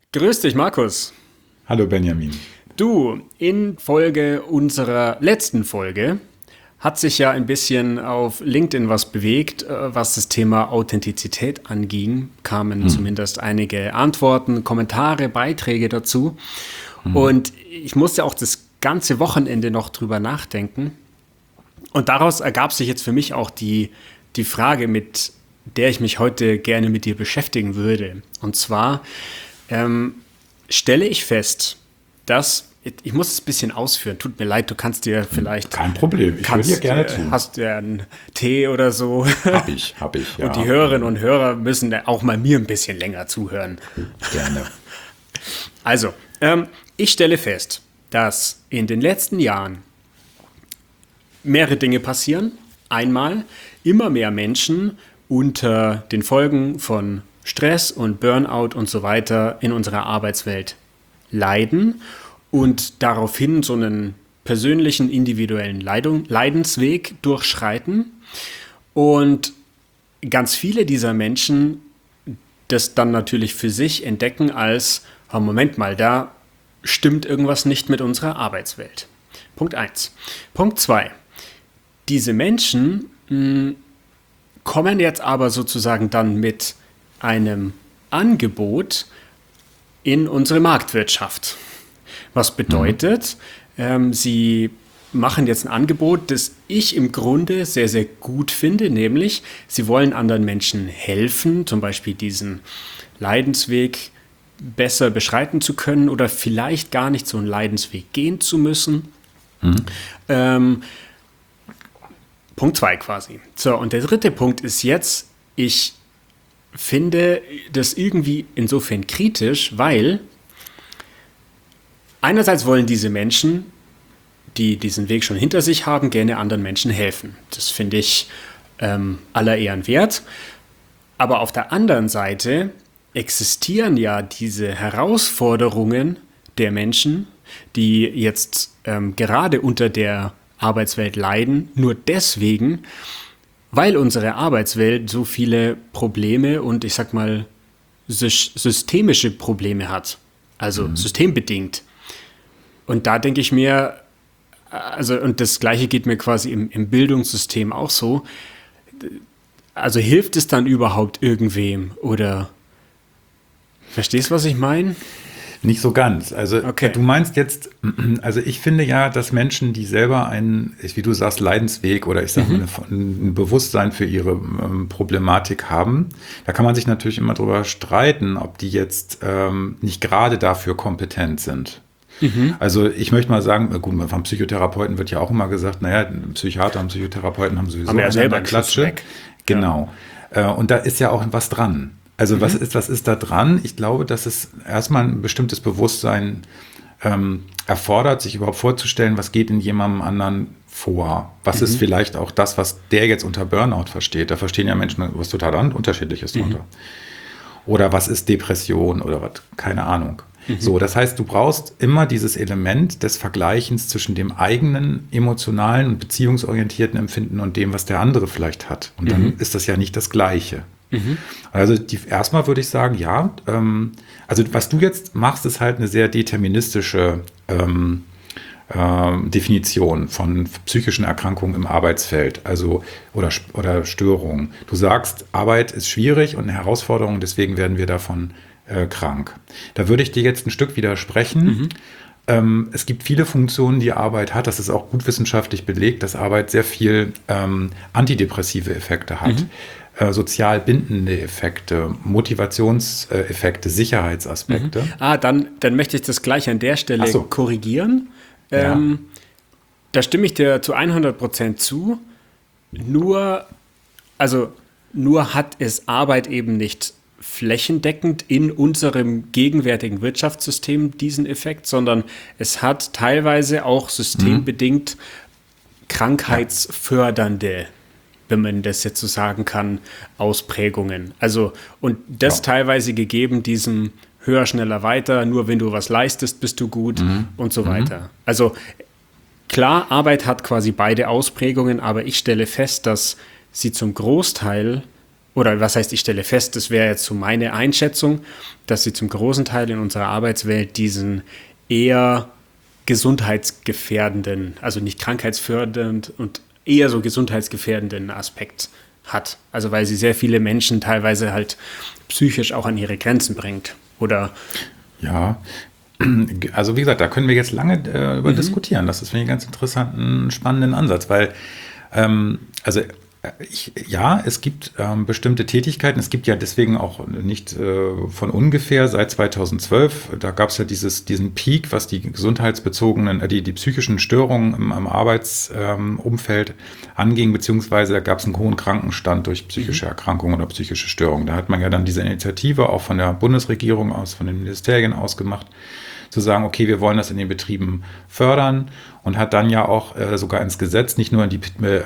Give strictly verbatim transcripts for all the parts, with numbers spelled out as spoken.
Grüß dich, Markus. Hallo Benjamin. Du, in Folge unserer letzten Folge hat sich ja ein bisschen auf LinkedIn was bewegt, äh, was das Thema Authentizität anging. Kamen hm. zumindest einige Antworten, Kommentare, Beiträge dazu. Hm. Und ich musste auch das ganze Wochenende noch drüber nachdenken. Und daraus ergab sich jetzt für mich auch die, die Frage, mit der ich mich heute gerne mit dir beschäftigen würde. Und zwar ähm, stelle ich fest, dass, ich muss es ein bisschen ausführen, tut mir leid, du kannst dir vielleicht... Kein Problem, ich kannst, höre dir gerne zu. Hast du einen Tee oder so? Hab ich, hab ich, ja. Und die Hörerinnen und Hörer müssen auch mal mir ein bisschen länger zuhören. Gerne. Also, ähm, ich stelle fest, dass in den letzten Jahren mehrere Dinge passieren. Einmal immer mehr Menschen unter den Folgen von Stress und Burnout und so weiter in unserer Arbeitswelt leiden und daraufhin so einen persönlichen, individuellen Leidung, Leidensweg durchschreiten. Und ganz viele dieser Menschen das dann natürlich für sich entdecken als, oh, Moment mal, da stimmt irgendwas nicht mit unserer Arbeitswelt. Punkt eins. Punkt zwei. Diese Menschen mh, kommen jetzt aber sozusagen dann mit einem Angebot in unsere Marktwirtschaft. Was bedeutet, mhm. ähm, sie machen jetzt ein Angebot, das ich im Grunde sehr, sehr gut finde, nämlich sie wollen anderen Menschen helfen, zum Beispiel diesen Leidensweg besser beschreiten zu können oder vielleicht gar nicht so einen Leidensweg gehen zu müssen. Mhm. Ähm, Punkt zwei quasi. So, und der dritte Punkt ist jetzt, ich finde das irgendwie insofern kritisch, weil einerseits wollen diese Menschen, die diesen Weg schon hinter sich haben, gerne anderen Menschen helfen. Das finde ich ähm, aller Ehren wert. Aber auf der anderen Seite existieren ja diese Herausforderungen der Menschen, die jetzt ähm, gerade unter der Arbeitswelt leiden, nur deswegen, weil unsere Arbeitswelt so viele Probleme und ich sag mal systemische Probleme hat, also mhm. systembedingt. Und da denke ich mir, also und das Gleiche geht mir quasi im, im Bildungssystem auch so, also hilft es dann überhaupt irgendwem oder verstehst du, was ich meine? Nicht so ganz. Also okay. Du meinst jetzt, also ich finde ja, dass Menschen, die selber einen, wie du sagst, Leidensweg oder ich sage mhm. mal ein Bewusstsein für ihre ähm, Problematik haben, da kann man sich natürlich immer drüber streiten, ob die jetzt ähm, nicht gerade dafür kompetent sind. Mhm. Also ich möchte mal sagen, gut, vom Psychotherapeuten wird ja auch immer gesagt, naja, Psychiater und Psychotherapeuten haben sowieso haben ja selber eine Klatsche. Genau. Ja. Und da ist ja auch was dran. Also mhm. was ist, was ist da dran? Ich glaube, dass es erstmal ein bestimmtes Bewusstsein ähm, erfordert, sich überhaupt vorzustellen, was geht in jemandem anderen vor. Was mhm. ist vielleicht auch das, was der jetzt unter Burnout versteht. Da verstehen ja Menschen was total Unterschiedliches mhm. drunter. Oder was ist Depression oder was, keine Ahnung. Mhm. So, das heißt, du brauchst immer dieses Element des Vergleichens zwischen dem eigenen emotionalen und beziehungsorientierten Empfinden und dem, was der andere vielleicht hat. Und dann mhm. ist das ja nicht das Gleiche. Mhm. Also die, erstmal würde ich sagen, ja, ähm, also was du jetzt machst, ist halt eine sehr deterministische ähm, äh, Definition von psychischen Erkrankungen im Arbeitsfeld, also oder, oder Störungen. Du sagst, Arbeit ist schwierig und eine Herausforderung, deswegen werden wir davon äh, krank. Da würde ich dir jetzt ein Stück widersprechen. Mhm. Ähm, es gibt viele Funktionen, die Arbeit hat. Das ist auch gut wissenschaftlich belegt, dass Arbeit sehr viel ähm, antidepressive Effekte hat. Mhm. Sozial bindende Effekte, Motivationseffekte, Sicherheitsaspekte. Mhm. Ah, dann, dann möchte ich das gleich an der Stelle so. korrigieren. Ja. Ähm, da stimme ich dir zu hundert Prozent zu. Nur, also, nur hat es Arbeit eben nicht flächendeckend in unserem gegenwärtigen Wirtschaftssystem diesen Effekt, sondern es hat teilweise auch systembedingt mhm. krankheitsfördernde, wenn man das jetzt so sagen kann, Ausprägungen. Also, und das ja. teilweise gegeben diesem höher, schneller, weiter, nur wenn du was leistest, bist du gut mhm. und so weiter. Mhm. Also, klar, Arbeit hat quasi beide Ausprägungen, aber ich stelle fest, dass sie zum Großteil oder was heißt, ich stelle fest, das wäre jetzt so meine Einschätzung, dass sie zum großen Teil in unserer Arbeitswelt diesen eher gesundheitsgefährdenden, also nicht krankheitsfördernd und eher so gesundheitsgefährdenden Aspekt hat. Also weil sie sehr viele Menschen teilweise halt psychisch auch an ihre Grenzen bringt. Oder ja, also wie gesagt, da können wir jetzt lange äh, über mhm. diskutieren. Das ist, finde ich, einen ganz interessanten, spannenden Ansatz, weil ähm, also Ich, ja, es gibt ähm, bestimmte Tätigkeiten. Es gibt ja deswegen auch nicht äh, von ungefähr seit zweitausendzwölf, da gab es ja dieses, diesen Peak, was die gesundheitsbezogenen, äh, die, die psychischen Störungen im, im Arbeitsumfeld ähm, anging, beziehungsweise da gab es einen hohen Krankenstand durch psychische Erkrankungen oder psychische Störungen. Da hat man ja dann diese Initiative auch von der Bundesregierung aus, von den Ministerien aus gemacht, zu sagen, okay, wir wollen das in den Betrieben fördern und hat dann ja auch äh, sogar ins Gesetz, nicht nur in die äh,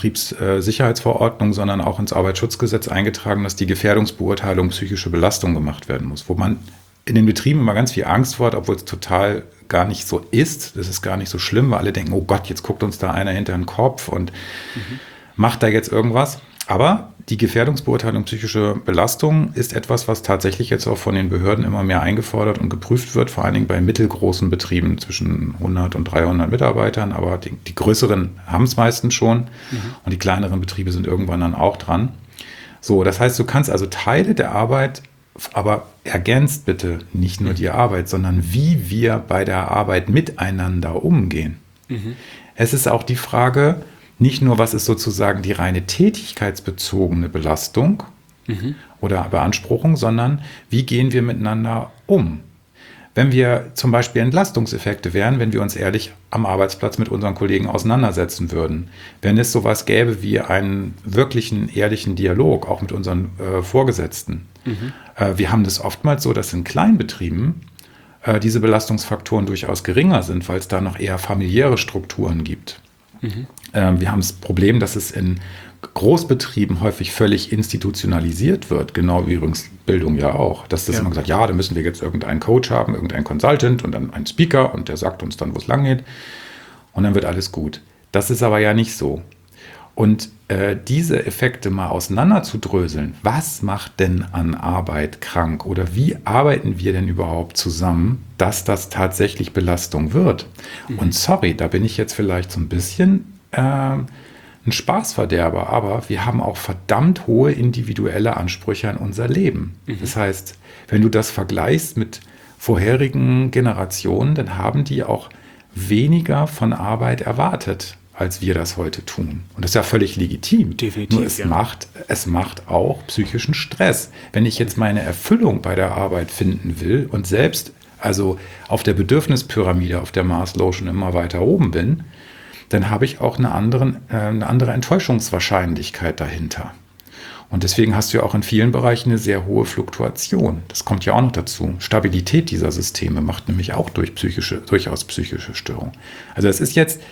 Betriebssicherheitsverordnung, sondern auch ins Arbeitsschutzgesetz eingetragen, dass die Gefährdungsbeurteilung psychische Belastung gemacht werden muss, wo man in den Betrieben immer ganz viel Angst vor hat, obwohl es total gar nicht so ist. Das ist gar nicht so schlimm, weil alle denken, oh Gott, jetzt guckt uns da einer hinter den Kopf und mhm. macht da jetzt irgendwas. Aber die Gefährdungsbeurteilung psychische Belastung ist etwas, was tatsächlich jetzt auch von den Behörden immer mehr eingefordert und geprüft wird, vor allen Dingen bei mittelgroßen Betrieben zwischen hundert und dreihundert Mitarbeitern. Aber die, die größeren haben es meistens schon mhm. und die kleineren Betriebe sind irgendwann dann auch dran. So, das heißt, du kannst also Teile der Arbeit, aber ergänzt bitte nicht nur die Arbeit, sondern wie wir bei der Arbeit miteinander umgehen. Mhm. Es ist auch die Frage, nicht nur, was ist sozusagen die reine tätigkeitsbezogene Belastung mhm. oder Beanspruchung, sondern wie gehen wir miteinander um? Wenn wir zum Beispiel Entlastungseffekte wären, wenn wir uns ehrlich am Arbeitsplatz mit unseren Kollegen auseinandersetzen würden, wenn es sowas gäbe wie einen wirklichen, ehrlichen Dialog, auch mit unseren äh, Vorgesetzten. Mhm. Äh, wir haben das oftmals so, dass in Kleinbetrieben äh, diese Belastungsfaktoren durchaus geringer sind, weil es da noch eher familiäre Strukturen gibt. Mhm. Wir haben das Problem, dass es in Großbetrieben häufig völlig institutionalisiert wird, genau wie übrigens Bildung ja auch. Dass das ja. immer gesagt, ja, da müssen wir jetzt irgendeinen Coach haben, irgendeinen Consultant und dann einen Speaker und der sagt uns dann, wo es lang geht und dann wird alles gut. Das ist aber ja nicht so. Und äh, diese Effekte mal auseinanderzudröseln, was macht denn an Arbeit krank oder wie arbeiten wir denn überhaupt zusammen, dass das tatsächlich Belastung wird? Mhm. Und sorry, da bin ich jetzt vielleicht so ein bisschen äh, ein Spaßverderber, aber wir haben auch verdammt hohe individuelle Ansprüche an unser Leben. Mhm. Das heißt, wenn du das vergleichst mit vorherigen Generationen, dann haben die auch weniger von Arbeit erwartet, als wir das heute tun. Und das ist ja völlig legitim. Definitiv, Nur es, ja. macht, es macht auch psychischen Stress. Wenn ich jetzt meine Erfüllung bei der Arbeit finden will und selbst also auf der Bedürfnispyramide, auf der Maslow schon immer weiter oben bin, dann habe ich auch eine, anderen, äh, eine andere Enttäuschungswahrscheinlichkeit dahinter. Und deswegen hast du ja auch in vielen Bereichen eine sehr hohe Fluktuation. Das kommt ja auch noch dazu. Stabilität dieser Systeme macht nämlich auch durch psychische, durchaus psychische Störungen. Also es ist jetzt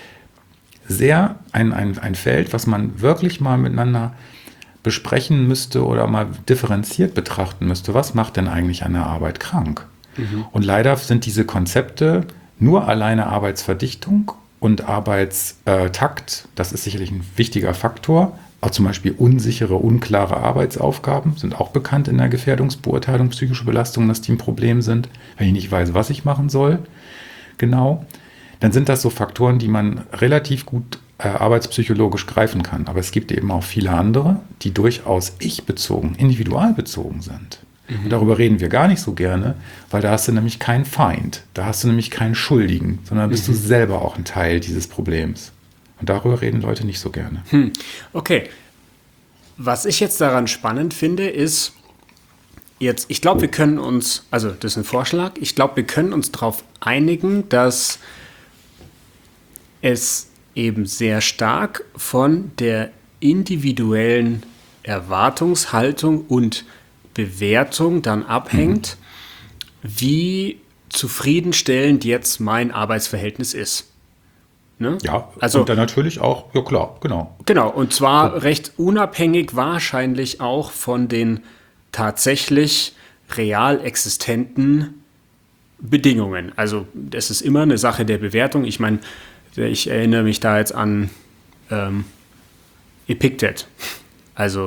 sehr ein, ein, ein Feld, was man wirklich mal miteinander besprechen müsste oder mal differenziert betrachten müsste. Was macht denn eigentlich eine Arbeit krank? Mhm. Und leider sind diese Konzepte nur alleine Arbeitsverdichtung und Arbeitstakt. Das ist sicherlich ein wichtiger Faktor. Auch zum Beispiel unsichere, unklare Arbeitsaufgaben sind auch bekannt in der Gefährdungsbeurteilung, psychische Belastungen, dass die ein Problem sind, wenn ich nicht weiß, was ich machen soll. Genau. Dann sind das so Faktoren, die man relativ gut äh, arbeitspsychologisch greifen kann. Aber es gibt eben auch viele andere, die durchaus ich-bezogen, individualbezogen sind. Mhm. Und darüber reden wir gar nicht so gerne, weil da hast du nämlich keinen Feind, da hast du nämlich keinen Schuldigen, sondern bist mhm. du selber auch ein Teil dieses Problems. Und darüber reden Leute nicht so gerne. Hm. Okay. Was ich jetzt daran spannend finde, ist, jetzt, ich glaube, wir können uns, also das ist ein Vorschlag, ich glaube, wir können uns darauf einigen, dass es eben sehr stark von der individuellen Erwartungshaltung und Bewertung dann abhängt, mhm. wie zufriedenstellend jetzt mein Arbeitsverhältnis ist. Ne? Ja, also, und dann natürlich auch, ja klar, genau. Genau, und zwar ja. recht unabhängig wahrscheinlich auch von den tatsächlich real existenten Bedingungen. Also das ist immer eine Sache der Bewertung. Ich meine, ich erinnere mich da jetzt an ähm, Epiktet. Also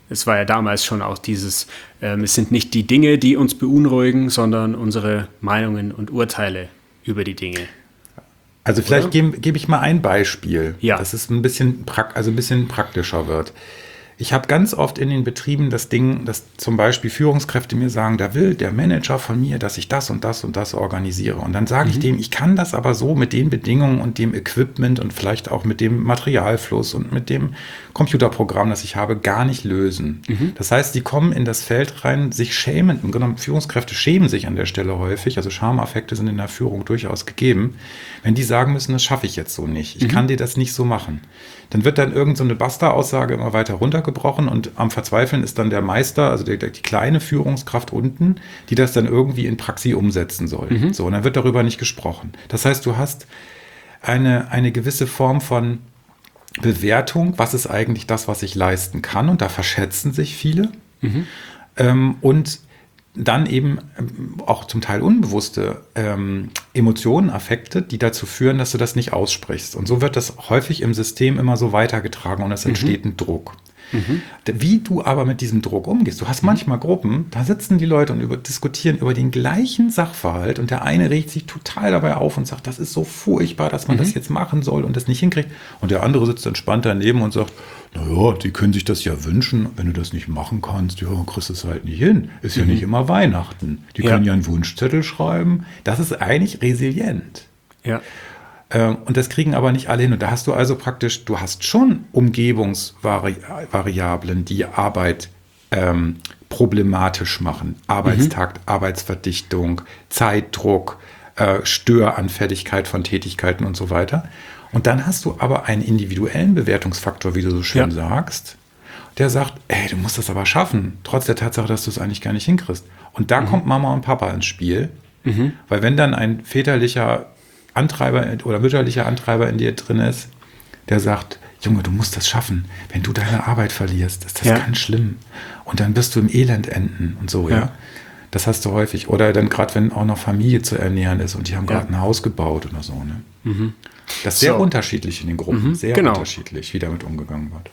Es war ja damals schon auch dieses, ähm, es sind nicht die Dinge, die uns beunruhigen, sondern unsere Meinungen und Urteile über die Dinge. Also vielleicht gebe geb ich mal ein Beispiel, ja. dass es ein bisschen, prak- also ein bisschen praktischer wird. Ich habe ganz oft in den Betrieben das Ding, dass zum Beispiel Führungskräfte mir sagen, da will der Manager von mir, dass ich das und das und das organisiere. Und dann sage mhm. ich dem, ich kann das aber so mit den Bedingungen und dem Equipment und vielleicht auch mit dem Materialfluss und mit dem Computerprogramm, das ich habe, gar nicht lösen. Mhm. Das heißt, die kommen in das Feld rein, sich schämen. Im Grunde genommen, Führungskräfte schämen sich an der Stelle häufig. Also Schamaffekte sind in der Führung durchaus gegeben. Wenn die sagen müssen, das schaffe ich jetzt so nicht. Ich mhm. kann dir das nicht so machen. Dann wird dann irgend so eine Basta-Aussage immer weiter runtergebrochen und am Verzweifeln ist dann der Meister, also die, die kleine Führungskraft unten, die das dann irgendwie in Praxis umsetzen soll. Mhm. So, und dann wird darüber nicht gesprochen. Das heißt, du hast eine, eine gewisse Form von Bewertung, was ist eigentlich das, was ich leisten kann, und da verschätzen sich viele. Mhm. Ähm, und dann eben auch zum Teil unbewusste ähm, Emotionen, Affekte, die dazu führen, dass du das nicht aussprichst. Und so wird das häufig im System immer so weitergetragen und es entsteht mhm. ein Druck. Mhm. Wie du aber mit diesem Druck umgehst. Du hast manchmal Gruppen, da sitzen die Leute und über, diskutieren über den gleichen Sachverhalt und der eine regt sich total dabei auf und sagt, das ist so furchtbar, dass man mhm. das jetzt machen soll und das nicht hinkriegt. Und der andere sitzt entspannt daneben und sagt, naja, die können sich das ja wünschen, wenn du das nicht machen kannst, ja, kriegst du es halt nicht hin. Ist ja mhm. nicht immer Weihnachten. Die ja. können ja einen Wunschzettel schreiben. Das ist eigentlich resilient. Ja. Und das kriegen aber nicht alle hin. Und da hast du also praktisch, du hast schon Umgebungsvariablen, die Arbeit ähm, problematisch machen. Arbeitstakt, mhm. Arbeitsverdichtung, Zeitdruck, äh, Störanfälligkeit von Tätigkeiten und so weiter. Und dann hast du aber einen individuellen Bewertungsfaktor, wie du so schön ja. sagst, der sagt, ey, du musst das aber schaffen, trotz der Tatsache, dass du es eigentlich gar nicht hinkriegst. Und da mhm. kommt Mama und Papa ins Spiel. Mhm. Weil wenn dann ein väterlicher Antreiber oder mütterlicher Antreiber in dir drin ist, der sagt, Junge, du musst das schaffen. Wenn du deine Arbeit verlierst, ist das ja. ganz schlimm. Und dann wirst du im Elend enden und so, ja. ja. Das hast du häufig. Oder dann gerade, wenn auch noch Familie zu ernähren ist und die haben gerade ja. ein Haus gebaut oder so. Ne? Mhm. Das ist sehr so. unterschiedlich in den Gruppen. Mhm. Sehr genau. unterschiedlich, wie damit umgegangen wird.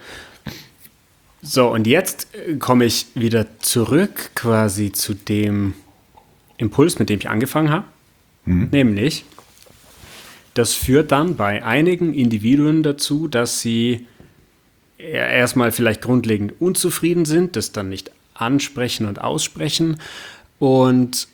So, und jetzt komme ich wieder zurück quasi zu dem Impuls, mit dem ich angefangen habe. Mhm. Nämlich, das führt dann bei einigen Individuen dazu, dass sie erstmal vielleicht grundlegend unzufrieden sind, das dann nicht ansprechen und aussprechen und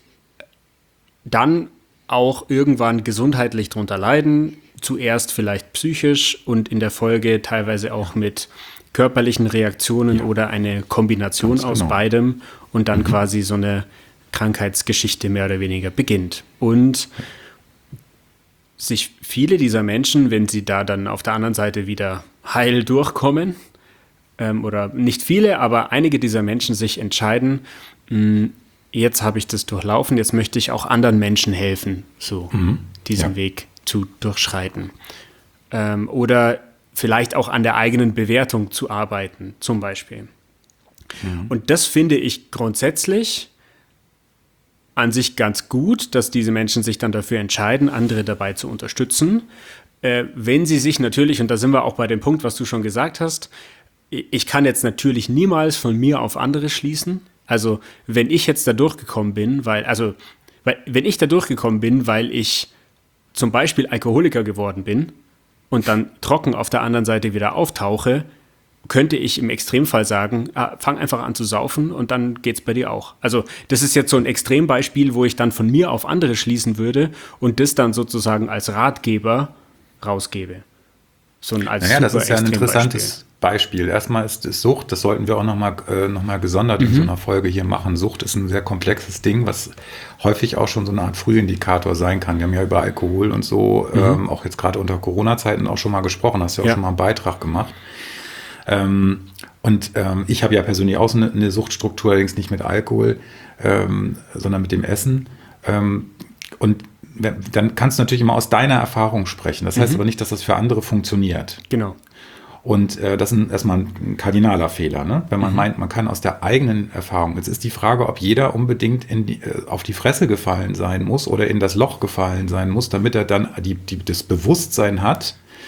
dann auch irgendwann gesundheitlich drunter leiden, zuerst vielleicht psychisch und in der Folge teilweise auch mit körperlichen Reaktionen ja. oder eine Kombination Ganz aus genau. beidem und dann mhm. quasi so eine Krankheitsgeschichte mehr oder weniger beginnt. Und sich viele dieser Menschen, wenn sie da dann auf der anderen Seite wieder heil durchkommen, ähm, oder nicht viele, aber einige dieser Menschen sich entscheiden, mh, jetzt habe ich das durchlaufen, jetzt möchte ich auch anderen Menschen helfen, so mhm. diesen ja. Weg zu durchschreiten. Ähm, oder vielleicht auch an der eigenen Bewertung zu arbeiten, zum Beispiel. Mhm. Und das finde ich grundsätzlich an sich ganz gut, dass diese Menschen sich dann dafür entscheiden, andere dabei zu unterstützen. Äh, wenn sie sich natürlich, und da sind wir auch bei dem Punkt, was du schon gesagt hast, ich kann jetzt natürlich niemals von mir auf andere schließen. Also wenn ich jetzt da durchgekommen bin, weil, also weil, wenn ich da durchgekommen bin, weil ich zum Beispiel Alkoholiker geworden bin und dann trocken auf der anderen Seite wieder auftauche, könnte ich im Extremfall sagen, ah, fang einfach an zu saufen und dann geht's bei dir auch. Also das ist jetzt so ein Extrembeispiel, wo ich dann von mir auf andere schließen würde und das dann sozusagen als Ratgeber rausgebe. So ein als naja, das ist ja ein interessantes Beispiel. Erstmal ist es Sucht, das sollten wir auch nochmal äh, noch mal gesondert mhm. in so einer Folge hier machen. Sucht ist ein sehr komplexes Ding, was häufig auch schon so eine Art Frühindikator sein kann. Wir haben ja über Alkohol und so, mhm. ähm, auch jetzt gerade unter Corona-Zeiten auch schon mal gesprochen, hast ja auch ja. schon mal einen Beitrag gemacht. Ähm, und ähm, ich habe ja persönlich auch so eine, eine Suchtstruktur, allerdings nicht mit Alkohol, ähm, sondern mit dem Essen. Ähm, und dann kannst du natürlich immer aus deiner Erfahrung sprechen. Das heißt mhm. aber nicht, dass das für andere funktioniert. Genau. Und äh, das ist erstmal ein kardinaler Fehler, ne? Wenn man mhm. meint, man kann aus der eigenen Erfahrung. Jetzt ist die Frage, ob jeder unbedingt in die, äh, auf die Fresse gefallen sein muss oder in das Loch gefallen sein muss, damit er dann die, die, das Bewusstsein hat,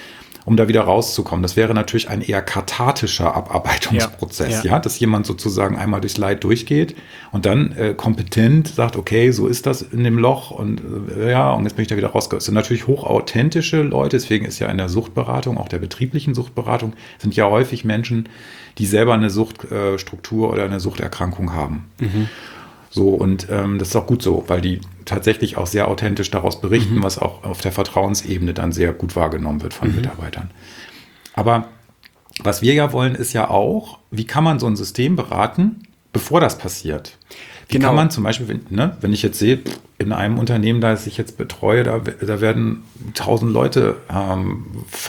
um da wieder rauszukommen. Das wäre natürlich ein eher kathartischer Abarbeitungsprozess, ja, ja. ja, dass jemand sozusagen einmal durchs Leid durchgeht und dann äh, kompetent sagt, okay, so ist das in dem Loch und äh, ja, und jetzt bin ich da wieder rausgekommen. Das sind natürlich hochauthentische Leute, deswegen ist ja in der Suchtberatung, auch der betrieblichen Suchtberatung, sind ja häufig Menschen, die selber eine Suchtstruktur äh, oder eine Suchterkrankung haben. Mhm. So, und ähm, das ist auch gut so, weil die tatsächlich auch sehr authentisch daraus berichten, mhm. was auch auf der Vertrauensebene dann sehr gut wahrgenommen wird von mhm. Mitarbeitern. Aber was wir ja wollen, ist ja auch, wie kann man so ein System beraten, bevor das passiert? Wie genau. kann man zum Beispiel, wenn, ne, wenn ich jetzt sehe, in einem Unternehmen, das ich jetzt betreue, da, da werden tausend Leute ähm,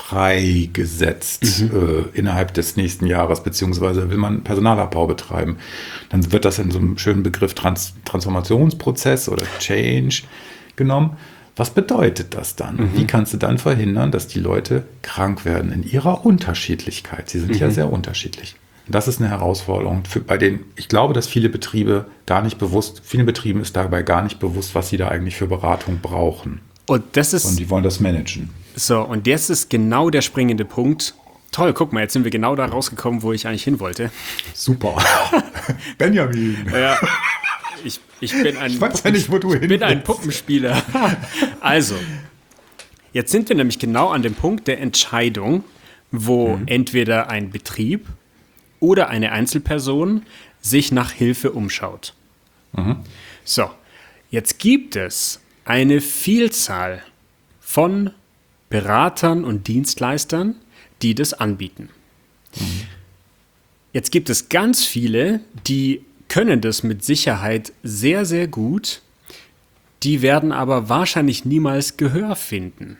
freigesetzt mhm. äh, innerhalb des nächsten Jahres, beziehungsweise will man Personalabbau betreiben. Dann wird das in so einem schönen Begriff Trans- Transformationsprozess oder Change genommen. Was bedeutet das dann? Mhm. Wie kannst du dann verhindern, dass die Leute krank werden in ihrer Unterschiedlichkeit? Sie sind mhm. ja sehr unterschiedlich. Das ist eine Herausforderung, für, bei denen ich glaube, dass viele Betriebe gar nicht bewusst, vielen Betrieben ist dabei gar nicht bewusst, was sie da eigentlich für Beratung brauchen. Und das ist. Und die wollen das managen. So, und das ist genau der springende Punkt. Toll, guck mal, jetzt sind wir genau da rausgekommen, wo ich eigentlich hin wollte. Super. Benjamin. Ja, ich, ich bin ein, ich weiß ja nicht, wo du hin bin ein Puppenspieler. Also, jetzt sind wir nämlich genau an dem Punkt der Entscheidung, wo mhm. entweder ein Betrieb oder eine Einzelperson sich nach Hilfe umschaut. Mhm. So, jetzt gibt es eine Vielzahl von Beratern und Dienstleistern, die das anbieten. Mhm. Jetzt gibt es ganz viele, die können das mit Sicherheit sehr, sehr gut. Die werden aber wahrscheinlich niemals Gehör finden.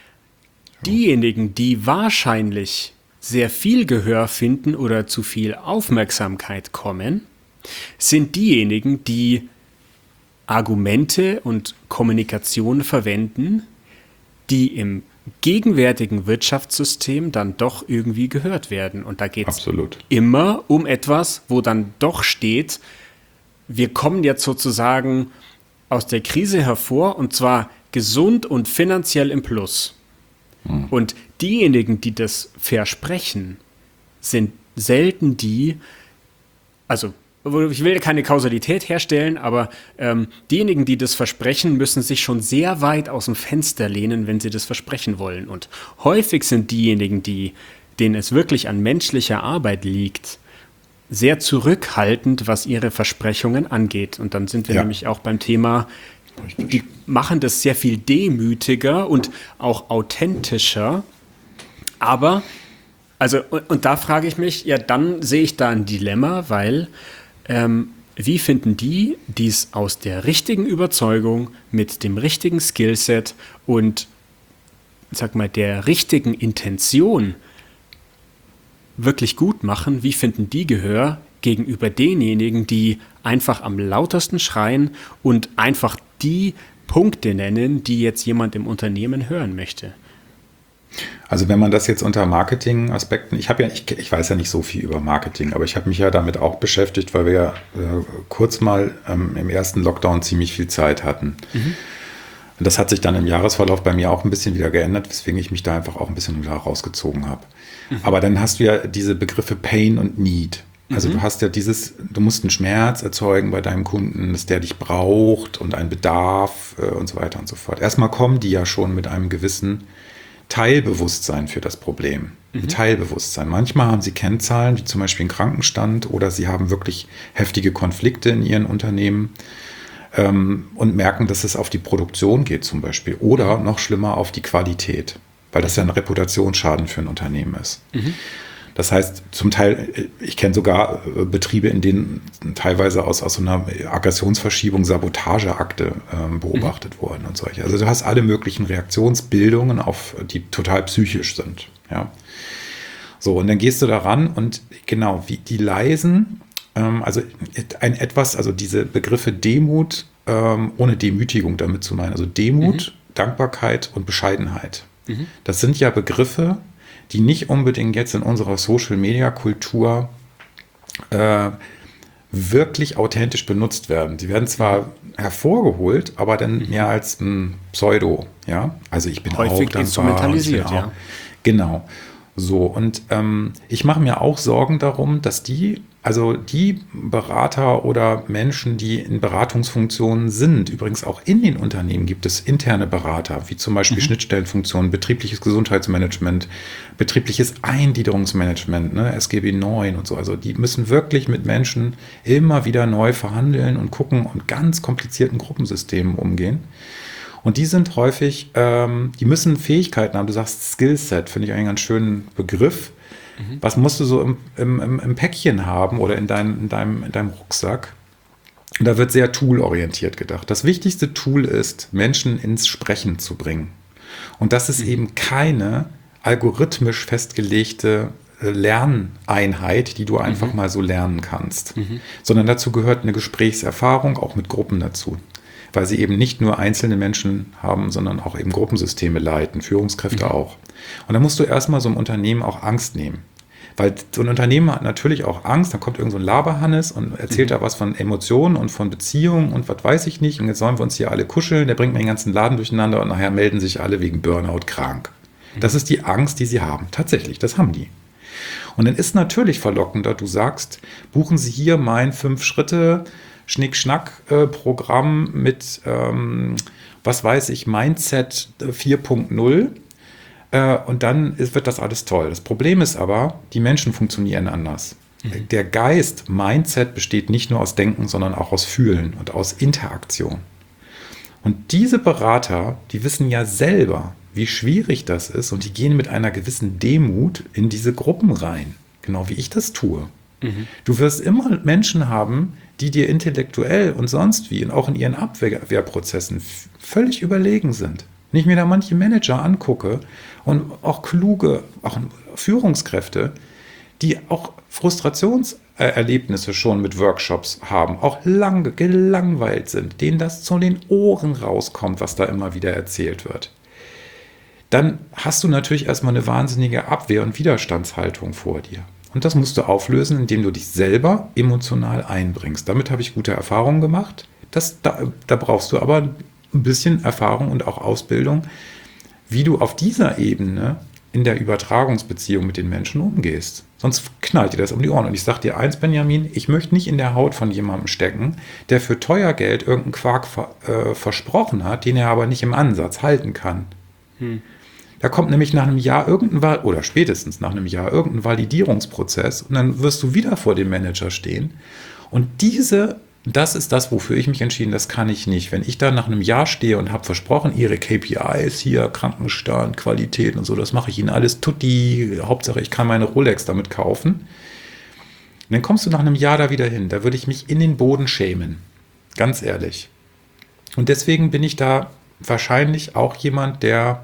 Diejenigen, die wahrscheinlich sehr viel Gehör finden oder zu viel Aufmerksamkeit kommen, sind diejenigen, die Argumente und Kommunikation verwenden, die im gegenwärtigen Wirtschaftssystem dann doch irgendwie gehört werden. Und da geht es immer um etwas, wo dann doch steht, wir kommen jetzt sozusagen aus der Krise hervor und zwar gesund und finanziell im Plus. Hm. Und diejenigen, die das versprechen, sind selten die, also ich will keine Kausalität herstellen, aber ähm, diejenigen, die das versprechen, müssen sich schon sehr weit aus dem Fenster lehnen, wenn sie das versprechen wollen. Und häufig sind diejenigen, die, denen es wirklich an menschlicher Arbeit liegt, sehr zurückhaltend, was ihre Versprechungen angeht. Und dann sind wir ja. nämlich auch beim Thema, die machen das sehr viel demütiger und auch authentischer. Aber, also, und, und da frage ich mich, ja, dann sehe ich da ein Dilemma, weil ähm, wie finden die, die es aus der richtigen Überzeugung, mit dem richtigen Skillset und, sag mal, der richtigen Intention wirklich gut machen, wie finden die Gehör gegenüber denjenigen, die einfach am lautesten schreien und einfach die Punkte nennen, die jetzt jemand im Unternehmen hören möchte? Also wenn man das jetzt unter Marketing-Aspekten, ich habe ja, ich, ich weiß ja nicht so viel über Marketing, aber ich habe mich ja damit auch beschäftigt, weil wir ja äh, kurz mal ähm, im ersten Lockdown ziemlich viel Zeit hatten. Mhm. Und das hat sich dann im Jahresverlauf bei mir auch ein bisschen wieder geändert, weswegen ich mich da einfach auch ein bisschen wieder rausgezogen habe. Mhm. Aber dann hast du ja diese Begriffe Pain und Need. Also mhm. du hast ja dieses, du musst einen Schmerz erzeugen bei deinem Kunden, dass der dich braucht und einen Bedarf äh, und so weiter und so fort. Erstmal kommen die ja schon mit einem gewissen Teilbewusstsein für das Problem. Mhm. Teilbewusstsein. Manchmal haben sie Kennzahlen, wie zum Beispiel einen Krankenstand, oder sie haben wirklich heftige Konflikte in ihren Unternehmen ähm, und merken, dass es auf die Produktion geht zum Beispiel. Oder noch schlimmer auf die Qualität, weil das ja ein Reputationsschaden für ein Unternehmen ist. Mhm. Das heißt, zum Teil, ich kenne sogar Betriebe, in denen teilweise aus, aus so einer Aggressionsverschiebung Sabotageakte ähm, beobachtet mhm. wurden und solche. Also du hast alle möglichen Reaktionsbildungen, auf, die total psychisch sind. Ja. So, und dann gehst du da ran und genau, wie die leisen, ähm, also ein etwas, also diese Begriffe Demut, ähm, ohne Demütigung damit zu meinen, also Demut, mhm. Dankbarkeit und Bescheidenheit. Mhm. Das sind ja Begriffe, die nicht unbedingt jetzt in unserer Social-Media-Kultur äh, wirklich authentisch benutzt werden. Sie werden zwar hervorgeholt, aber dann mhm. mehr als ein Pseudo. Ja? Also ich bin häufig auch instrumentalisiert, auch, ja. Genau. So, und ähm, ich mache mir auch Sorgen darum, dass die, also die Berater oder Menschen, die in Beratungsfunktionen sind, übrigens auch in den Unternehmen gibt es interne Berater, wie zum Beispiel mhm. Schnittstellenfunktionen, betriebliches Gesundheitsmanagement, betriebliches Eingliederungsmanagement, ne, S G B neun und so. Also die müssen wirklich mit Menschen immer wieder neu verhandeln und gucken und ganz komplizierten Gruppensystemen umgehen. Und die sind häufig, ähm, die müssen Fähigkeiten haben. Du sagst Skillset, finde ich einen ganz schönen Begriff. Mhm. Was musst du so im, im, im Päckchen haben oder in, dein, in, deinem, in deinem Rucksack? Und da wird sehr toolorientiert gedacht. Das wichtigste Tool ist, Menschen ins Sprechen zu bringen. Und das ist mhm. eben keine algorithmisch festgelegte Lerneinheit, die du einfach mhm. mal so lernen kannst. Mhm. Sondern dazu gehört eine Gesprächserfahrung, auch mit Gruppen dazu. Weil sie eben nicht nur einzelne Menschen haben, sondern auch eben Gruppensysteme leiten, Führungskräfte mhm. auch. Und da musst du erstmal so einem Unternehmen auch Angst nehmen. Weil so ein Unternehmen hat natürlich auch Angst, dann kommt irgend so ein Laberhannes und erzählt mhm. da was von Emotionen und von Beziehungen und was weiß ich nicht. Und jetzt sollen wir uns hier alle kuscheln, der bringt mir den ganzen Laden durcheinander und nachher melden sich alle wegen Burnout krank. Mhm. Das ist die Angst, die sie haben. Tatsächlich, das haben die. Und dann ist natürlich verlockender, du sagst, buchen Sie hier mein Fünf-Schritte- Schnick-Schnack-Programm mit, ähm, was weiß ich, Mindset vier Punkt null äh, und dann ist, wird das alles toll. Das Problem ist aber, die Menschen funktionieren anders. Mhm. Der Geist, Mindset, besteht nicht nur aus Denken, sondern auch aus Fühlen und aus Interaktion. Und diese Berater, die wissen ja selber, wie schwierig das ist und die gehen mit einer gewissen Demut in diese Gruppen rein, genau wie ich das tue. Mhm. Du wirst immer Menschen haben, die dir intellektuell und sonst wie und auch in ihren Abwehrprozessen f- völlig überlegen sind. Wenn ich mir da manche Manager angucke und auch kluge, auch Führungskräfte, die auch Frustrationserlebnisse schon mit Workshops haben, auch lange gelangweilt sind, denen das zu den Ohren rauskommt, was da immer wieder erzählt wird, dann hast du natürlich erstmal eine wahnsinnige Abwehr- und Widerstandshaltung vor dir. Und das musst du auflösen, indem du dich selber emotional einbringst. Damit habe ich gute Erfahrungen gemacht. Das, da, da brauchst du aber ein bisschen Erfahrung und auch Ausbildung, wie du auf dieser Ebene in der Übertragungsbeziehung mit den Menschen umgehst. Sonst knallt dir das um die Ohren. Und ich sage dir eins, Benjamin, ich möchte nicht in der Haut von jemandem stecken, der für teuer Geld irgendeinen Quark ver, äh, versprochen hat, den er aber nicht im Ansatz halten kann. Hm. Da kommt nämlich nach einem Jahr irgendein, oder spätestens nach einem Jahr irgendein Validierungsprozess und dann wirst du wieder vor dem Manager stehen. Und diese, das ist das, wofür ich mich entschieden, das kann ich nicht. Wenn ich da nach einem Jahr stehe und habe versprochen, ihre K P Is hier, Krankenstand, Qualität und so, das mache ich ihnen alles tutti, Hauptsache ich kann meine Rolex damit kaufen. Und dann kommst du nach einem Jahr da wieder hin, da würde ich mich in den Boden schämen. Ganz ehrlich. Und deswegen bin ich da wahrscheinlich auch jemand, der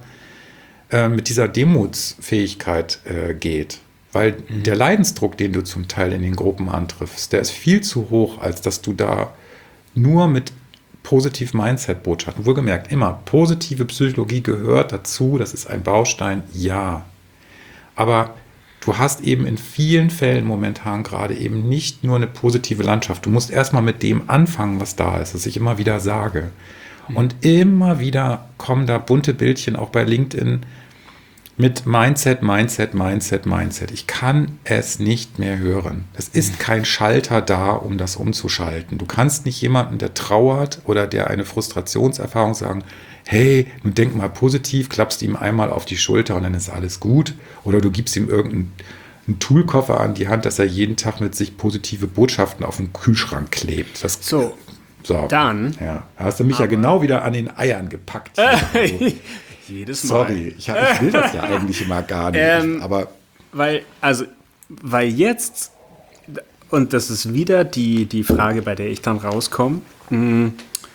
mit dieser Demutsfähigkeit äh, geht. Weil mhm. der Leidensdruck, den du zum Teil in den Gruppen antriffst, der ist viel zu hoch, als dass du da nur mit positiv Mindset-Botschaften, wohlgemerkt, immer positive Psychologie gehört dazu, das ist ein Baustein, ja. Aber du hast eben in vielen Fällen momentan gerade eben nicht nur eine positive Landschaft. Du musst erstmal mit dem anfangen, was da ist, was ich immer wieder sage. Und immer wieder kommen da bunte Bildchen, auch bei LinkedIn, mit Mindset, Mindset, Mindset, Mindset. Ich kann es nicht mehr hören. Es ist kein Schalter da, um das umzuschalten. Du kannst nicht jemanden, der trauert oder der eine Frustrationserfahrung sagen, hey, nun denk mal positiv, klappst ihm einmal auf die Schulter und dann ist alles gut. Oder du gibst ihm irgendeinen Toolkoffer an die Hand, dass er jeden Tag mit sich positive Botschaften auf den Kühlschrank klebt. Das so. So, dann. Ja, hast du mich ja genau wieder an den Eiern gepackt. Also, jedes Mal. Sorry, ich, hab, ich will das ja eigentlich immer gar nicht. Ähm, aber weil, also, weil jetzt, und das ist wieder die, die Frage, bei der ich dann rauskomme, mh,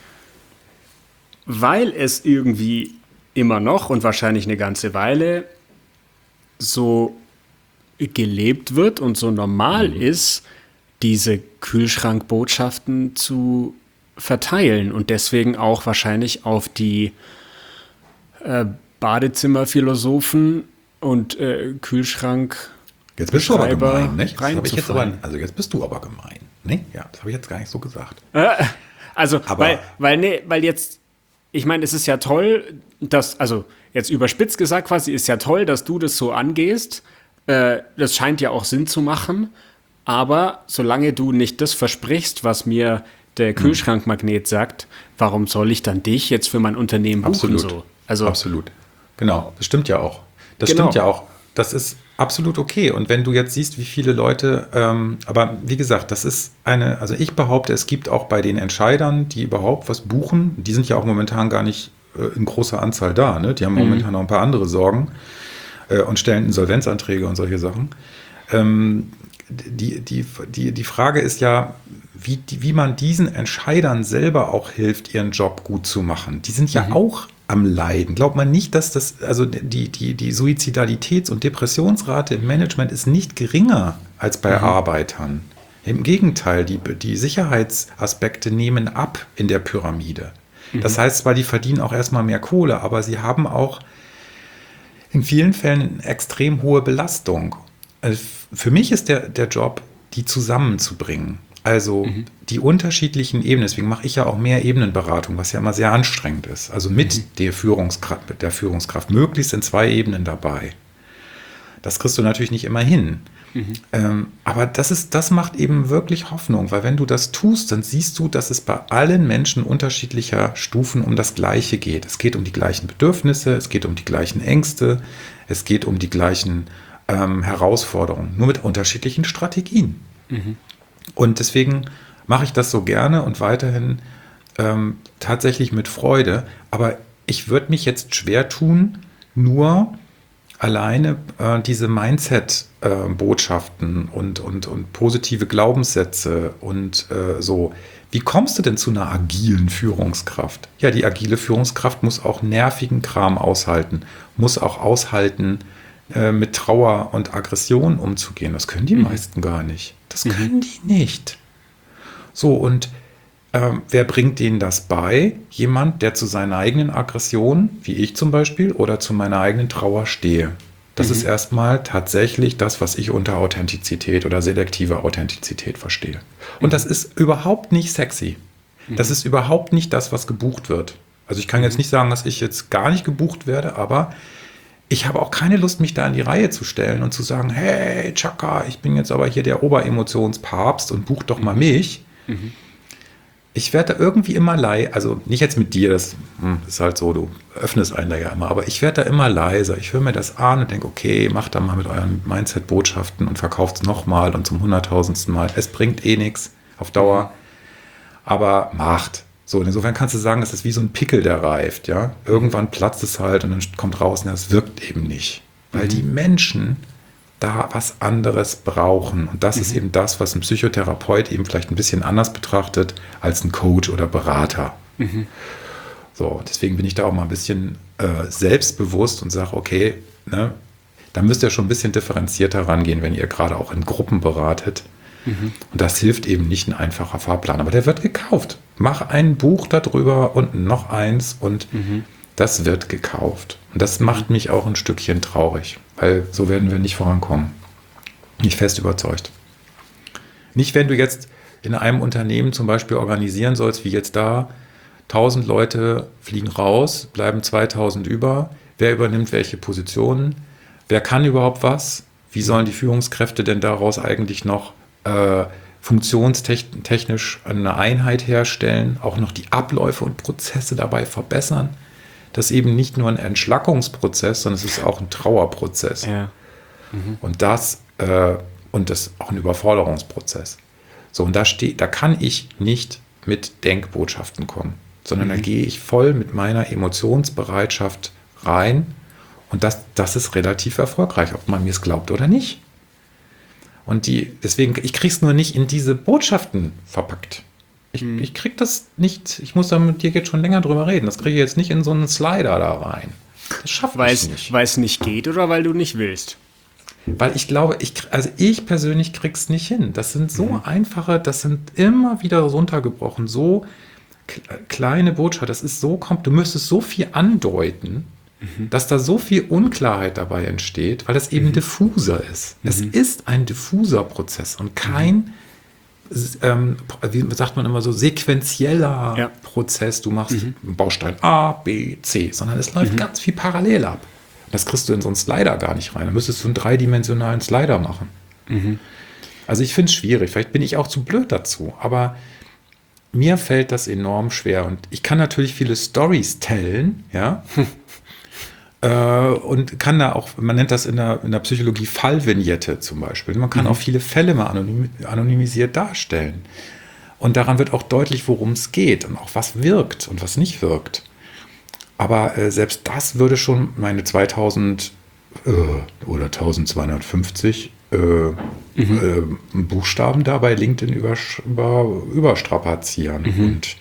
weil es irgendwie immer noch und wahrscheinlich eine ganze Weile so gelebt wird und so normal mhm. ist, diese Kühlschrankbotschaften zu verteilen und deswegen auch wahrscheinlich auf die äh, Badezimmerphilosophen und äh, Kühlschrank Jetzt bist du aber gemein, nicht? Das hab ich jetzt aber, also jetzt bist du aber gemein. Nee, ja, das habe ich jetzt gar nicht so gesagt. Äh, also, Aber- weil, weil, nee, weil jetzt, ich meine, es ist ja toll, dass, also jetzt überspitzt gesagt quasi, ist ja toll, dass du das so angehst. Äh, das scheint ja auch Sinn zu machen. Aber solange du nicht das versprichst, was mir der Kühlschrankmagnet sagt, warum soll ich dann dich jetzt für mein Unternehmen buchen? Absolut. So? Also, Absolut. Genau, das stimmt ja auch. Das Genau. stimmt ja auch. Das ist absolut okay. Und wenn du jetzt siehst, wie viele Leute, ähm, aber wie gesagt, das ist eine, also ich behaupte, es gibt auch bei den Entscheidern, die überhaupt was buchen, die sind ja auch momentan gar nicht äh, in großer Anzahl da, ne? Die haben momentan noch ein paar andere Sorgen äh, und stellen Insolvenzanträge und solche Sachen. Ähm, die, die, die, die Frage ist ja, wie, die, wie man diesen Entscheidern selber auch hilft, ihren Job gut zu machen. Die sind ja auch am Leiden. Glaubt man nicht, dass das, also die, die, die Suizidalitäts- und Depressionsrate im Management ist nicht geringer als bei Mhm. Arbeitern. Im Gegenteil, die, die Sicherheitsaspekte nehmen ab in der Pyramide. Das heißt zwar, die verdienen auch erstmal mehr Kohle, aber sie haben auch in vielen Fällen eine extrem hohe Belastung. Also für mich ist der, der Job, die zusammenzubringen. Also die unterschiedlichen Ebenen, deswegen mache ich ja auch mehr Ebenenberatung, was ja immer sehr anstrengend ist. Also mit der Führungskraft, mit der Führungskraft, möglichst in zwei Ebenen dabei. Das kriegst du natürlich nicht immer hin. Ähm, aber das ist, das macht eben wirklich Hoffnung, weil wenn du das tust, dann siehst du, dass es bei allen Menschen unterschiedlicher Stufen um das Gleiche geht. Es geht um die gleichen Bedürfnisse, es geht um die gleichen Ängste, es geht um die gleichen ähm, Herausforderungen, nur mit unterschiedlichen Strategien. Und deswegen mache ich das so gerne und weiterhin ähm, tatsächlich mit Freude. Aber ich würde mich jetzt schwer tun, nur alleine äh, diese Mindset-Botschaften äh, und, und, und positive Glaubenssätze und äh, so. Wie kommst du denn zu einer agilen Führungskraft? Ja, die agile Führungskraft muss auch nervigen Kram aushalten, muss auch aushalten, äh, mit Trauer und Aggression umzugehen. Das können die Mhm. meisten gar nicht. Das können die nicht. So, und ähm, wer bringt denen das bei? Jemand, der zu seiner eigenen Aggression, wie ich zum Beispiel, oder zu meiner eigenen Trauer stehe. Das ist erstmal tatsächlich das, was ich unter Authentizität oder selektive Authentizität verstehe. Und das ist überhaupt nicht sexy. Das ist überhaupt nicht das, was gebucht wird. Also ich kann jetzt nicht sagen, dass ich jetzt gar nicht gebucht werde, aber ich habe auch keine Lust, mich da in die Reihe zu stellen und zu sagen, hey, Chaka, ich bin jetzt aber hier der Oberemotionspapst und buch doch mal mich. Ich werde da irgendwie immer leise, also nicht jetzt mit dir, das hm, ist halt so, du öffnest einen da ja immer, aber ich werde da immer leiser. Ich höre mir das an und denke, okay, macht da mal mit euren Mindset-Botschaften und verkauft es nochmal und zum hunderttausendsten Mal. Es bringt eh nichts auf Dauer, aber macht. So, und insofern kannst du sagen, das ist wie so ein Pickel, der reift, ja. Irgendwann platzt es halt und dann kommt raus, und das wirkt eben nicht. Weil die Menschen da was anderes brauchen. Und das ist eben das, was ein Psychotherapeut eben vielleicht ein bisschen anders betrachtet als ein Coach oder Berater. So, deswegen bin ich da auch mal ein bisschen äh, selbstbewusst und sage, okay, ne, da müsst ihr schon ein bisschen differenzierter rangehen, wenn ihr gerade auch in Gruppen beratet. Und das hilft eben nicht ein einfacher Fahrplan, aber der wird gekauft. Mach ein Buch darüber und noch eins und das wird gekauft. Und das macht mich auch ein Stückchen traurig, weil so werden wir nicht vorankommen. Nicht fest überzeugt. Nicht, wenn du jetzt in einem Unternehmen zum Beispiel organisieren sollst, wie jetzt da, tausend Leute fliegen raus, bleiben zweitausend über. Wer übernimmt welche Positionen? Wer kann überhaupt was? Wie sollen die Führungskräfte denn daraus eigentlich noch äh, funktionstechnisch eine Einheit herstellen, auch noch die Abläufe und Prozesse dabei verbessern? Das ist eben nicht nur ein Entschlackungsprozess, sondern es ist auch ein Trauerprozess. Ja. Und das äh, und das ist auch ein Überforderungsprozess. So, und da steht, da kann ich nicht mit Denkbotschaften kommen, sondern da gehe ich voll mit meiner Emotionsbereitschaft rein und das, das ist relativ erfolgreich, ob man mir es glaubt oder nicht. Und die, deswegen, ich kriege es nur nicht in diese Botschaften verpackt. Ich, Hm. ich kriege das nicht, ich muss da mit dir jetzt schon länger drüber reden, das kriege ich jetzt nicht in so einen Slider da rein. Das schaffe Weil ich es nicht. weil es nicht geht oder weil du nicht willst? Weil ich glaube, ich, also ich persönlich krieg's nicht hin. Das sind so einfache, das sind immer wieder runtergebrochen, so k- kleine Botschaften, das ist so, kommt, du müsstest so viel andeuten, dass da so viel Unklarheit dabei entsteht, weil es eben diffuser ist. Es ist ein diffuser Prozess und kein ähm, wie sagt man immer so, sequenzieller ja. Prozess. Du machst mhm. Baustein A, B, C, sondern es läuft mhm. ganz viel parallel ab. Das kriegst du in so einen Slider gar nicht rein. Da müsstest du einen dreidimensionalen Slider machen. Mhm. Also ich finde es schwierig. Vielleicht bin ich auch zu blöd dazu, aber mir fällt das enorm schwer. Und ich kann natürlich viele Storys tellen, ja, und kann da auch, man nennt das in der, in der Psychologie Fallvignette zum Beispiel. Man kann mhm. auch viele Fälle mal anonym, anonymisiert darstellen. Und daran wird auch deutlich, worum es geht und auch was wirkt und was nicht wirkt. Aber äh, selbst das würde schon meine zweitausend äh, oder eintausendzweihundertfünfzig äh, mhm. äh, Buchstaben da bei LinkedIn übersch- über, überstrapazieren. Mhm. Und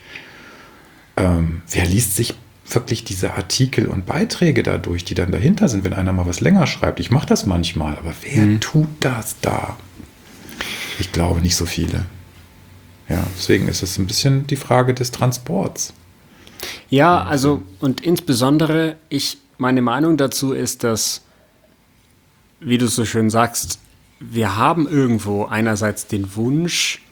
ähm, wer liest sich wirklich diese Artikel und Beiträge dadurch, die dann dahinter sind, wenn einer mal was länger schreibt. Ich mache das manchmal, aber wer mhm. tut das da? Ich glaube nicht so viele. Ja, deswegen ist es ein bisschen die Frage des Transports. Ja, also und insbesondere, ich, meine Meinung dazu ist, dass, wie du so schön sagst, wir haben irgendwo einerseits den Wunsch,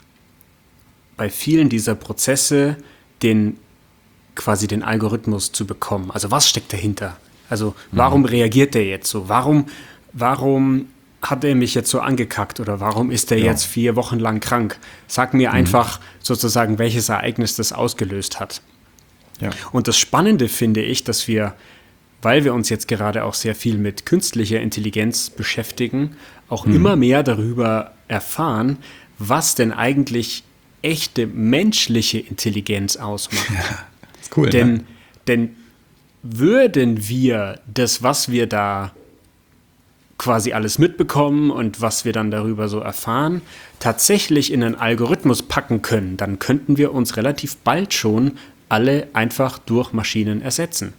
bei vielen dieser Prozesse den quasi den Algorithmus zu bekommen. Also was steckt dahinter? Also warum mhm. reagiert der jetzt so? Warum, warum hat er mich jetzt so angekackt oder warum ist er ja. jetzt vier Wochen lang krank? Sag mir mhm. einfach sozusagen, welches Ereignis das ausgelöst hat. Ja. Und das Spannende finde ich, dass wir, weil wir uns jetzt gerade auch sehr viel mit künstlicher Intelligenz beschäftigen, auch mhm. immer mehr darüber erfahren, was denn eigentlich echte menschliche Intelligenz ausmacht. Ja. Cool, denn, ne? denn würden wir das, was wir da quasi alles mitbekommen und was wir dann darüber so erfahren, tatsächlich in einen Algorithmus packen können, dann könnten wir uns relativ bald schon alle einfach durch Maschinen ersetzen.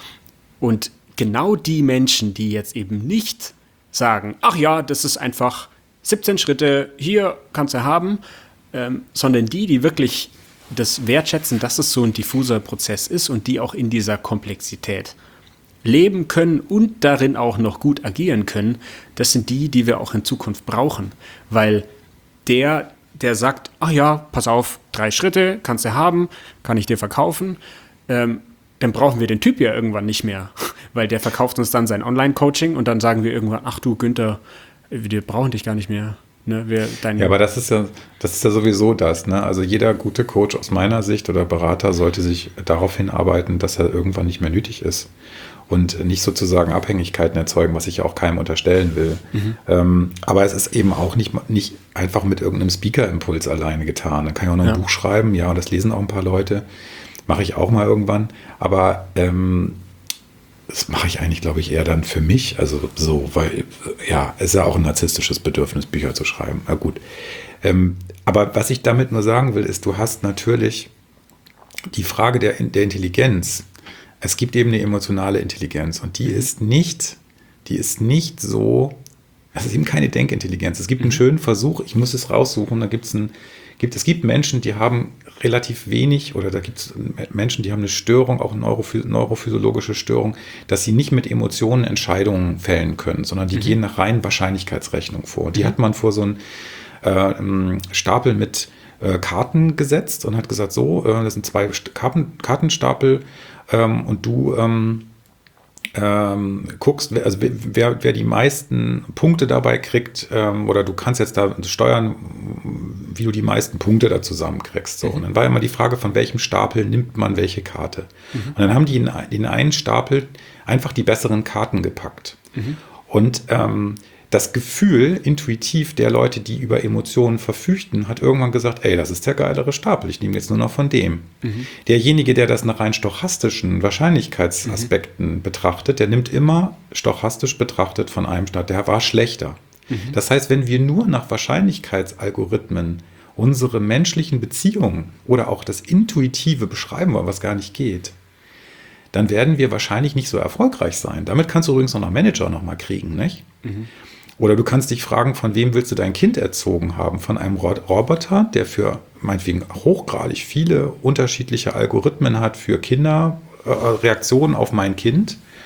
Und genau die Menschen, die jetzt eben nicht sagen, ach ja, das ist einfach siebzehn Schritte, hier kannst du haben, ähm, sondern die, die wirklich das wertschätzen, dass es so ein diffuser Prozess ist und die auch in dieser Komplexität leben können und darin auch noch gut agieren können, das sind die, die wir auch in Zukunft brauchen. Weil der, der sagt, ach ja, pass auf, drei Schritte kannst du haben, kann ich dir verkaufen, ähm, dann brauchen wir den Typ ja irgendwann nicht mehr, weil der verkauft uns dann sein Online-Coaching und dann sagen wir irgendwann, ach du Günther, wir brauchen dich gar nicht mehr. Ne, wer dein ja, aber das ist ja, das ist ja sowieso das. Ne? Also jeder gute Coach aus meiner Sicht oder Berater sollte sich darauf hinarbeiten, dass er irgendwann nicht mehr nötig ist und nicht sozusagen Abhängigkeiten erzeugen, was ich ja auch keinem unterstellen will. Mhm. Ähm, aber es ist eben auch nicht, nicht einfach mit irgendeinem Speaker-Impuls alleine getan. Da kann ich auch noch ein ja. Buch schreiben, ja, das lesen auch ein paar Leute. Mache ich auch mal irgendwann. Aber ähm, das mache ich eigentlich, glaube ich, eher dann für mich. Also so, weil, ja, es ist ja auch ein narzisstisches Bedürfnis, Bücher zu schreiben. Na gut. Ähm, aber was ich damit nur sagen will, ist, du hast natürlich die Frage der, der Intelligenz. Es gibt eben eine emotionale Intelligenz und die ist nicht, die ist nicht so, das ist eben keine Denkintelligenz. Es gibt einen schönen Versuch, ich muss es raussuchen, da gibt es ein, gibt, es gibt Menschen, die haben relativ wenig, oder da gibt es Menschen, die haben eine Störung, auch eine neurophy- neurophysiologische Störung, dass sie nicht mit Emotionen Entscheidungen fällen können, sondern die mhm. gehen nach rein Wahrscheinlichkeitsrechnung vor. Und die mhm. hat man vor so einen äh, Stapel mit äh, Karten gesetzt und hat gesagt, so, äh, das sind zwei Karten, Kartenstapel ähm, und du ähm, ähm, guckst, also wer, wer die meisten Punkte dabei kriegt, ähm, oder du kannst jetzt da steuern, wie du die meisten Punkte da zusammenkriegst. So. Mhm. Und dann war immer die Frage, von welchem Stapel nimmt man welche Karte. Mhm. Und dann haben die in, in einen Stapel einfach die besseren Karten gepackt. Mhm. Und ähm, das Gefühl intuitiv der Leute, die über Emotionen verfügten, hat irgendwann gesagt, ey, das ist der geilere Stapel, ich nehme jetzt nur noch von dem. Mhm. Derjenige, der das nach rein stochastischen Wahrscheinlichkeitsaspekten mhm. betrachtet, der nimmt immer stochastisch betrachtet von einem Stapel, der war schlechter. Mhm. Das heißt, wenn wir nur nach Wahrscheinlichkeitsalgorithmen unsere menschlichen Beziehungen oder auch das Intuitive beschreiben wollen, was gar nicht geht, dann werden wir wahrscheinlich nicht so erfolgreich sein. Damit kannst du übrigens noch einen Manager noch mal kriegen, nicht? Mhm. Oder du kannst dich fragen, von wem willst du dein Kind erzogen haben? Von einem Roboter, der für meinetwegen hochgradig viele unterschiedliche Algorithmen hat für Kinder, äh, Reaktionen auf mein Kind?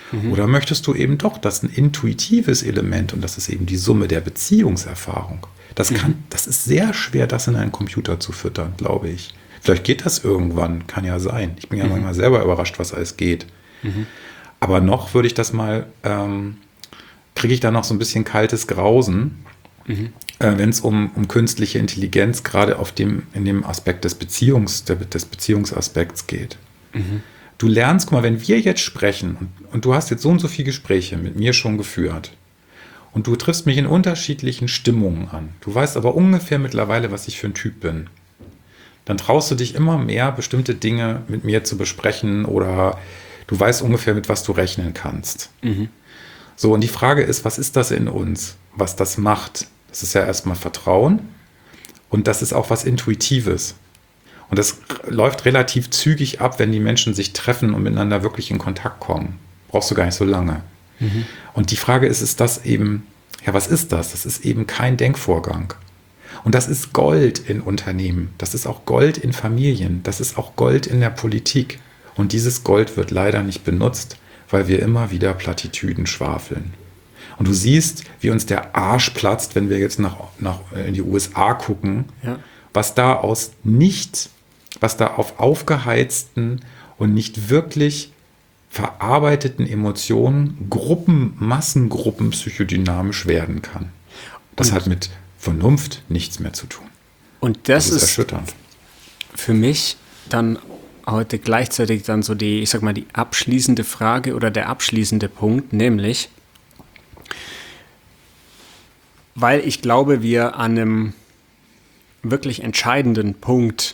Mhm. Oder möchtest du eben doch, dass ein intuitives Element, und das ist eben die Summe der Beziehungserfahrung, das kann, mhm. das ist sehr schwer, das in einen Computer zu füttern, glaube ich. Vielleicht geht das irgendwann, kann ja sein. Ich bin ja mhm. manchmal selber überrascht, was alles geht. Mhm. Aber noch würde ich das mal, ähm, kriege ich da noch so ein bisschen kaltes Grausen, mhm. äh, wenn es um, um künstliche Intelligenz gerade auf dem, in dem Aspekt des, Beziehungs, der, des Beziehungsaspekts geht. Mhm. Du lernst, guck mal, wenn wir jetzt sprechen und, und du hast jetzt so und so viele Gespräche mit mir schon geführt und du triffst mich in unterschiedlichen Stimmungen an, du weißt aber ungefähr mittlerweile, was ich für ein Typ bin, dann traust du dich immer mehr, bestimmte Dinge mit mir zu besprechen oder du weißt ungefähr, mit was du rechnen kannst. Mhm. So, und die Frage ist, was ist das in uns, was das macht? Das ist ja erstmal Vertrauen und das ist auch was Intuitives. Und das läuft relativ zügig ab, wenn die Menschen sich treffen und miteinander wirklich in Kontakt kommen. Brauchst du gar nicht so lange. Mhm. Und die Frage ist, ist das eben, ja, was ist das? Das ist eben kein Denkvorgang. Und das ist Gold in Unternehmen. Das ist auch Gold in Familien. Das ist auch Gold in der Politik. Und dieses Gold wird leider nicht benutzt, weil wir immer wieder Plattitüden schwafeln. Und du siehst, wie uns der Arsch platzt, wenn wir jetzt nach, nach in die U S A gucken, ja. was da aus nicht, was da auf aufgeheizten und nicht wirklich verarbeiteten Emotionen Gruppen, Massengruppen psychodynamisch werden kann. Das und hat mit Vernunft nichts mehr zu tun. Und das, das ist, ist erschütternd. Für mich dann heute gleichzeitig dann so die, ich sag mal, die abschließende Frage oder der abschließende Punkt, nämlich, weil ich glaube, wir an einem wirklich entscheidenden Punkt